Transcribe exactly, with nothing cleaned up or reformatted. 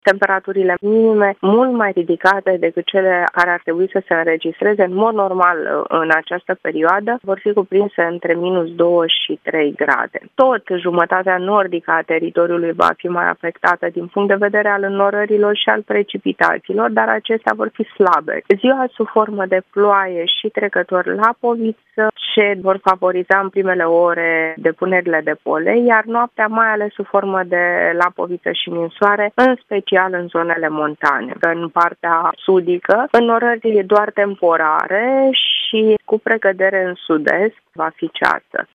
Temperaturile minime mult mai ridicate decât cele care ar trebui să se înregistreze în mod normal în această perioadă vor fi cuprinse între minus doi și trei grade. Tot jumătatea nordică a teritoriului va fi mai afectată din punct de vedere al înnorărilor și al precipitațiilor, dar acestea vor fi slabe. Ziua sub formă de ploaie și trecători lapoviță, ce vor favoriza în primele ore depunerile de polei, iar noaptea mai ales sub formă de lapoviță și ninsoare, în special în zonele montane. În partea sudică, înnorări doar temporare și cu precădere în sud-est va fi ceață.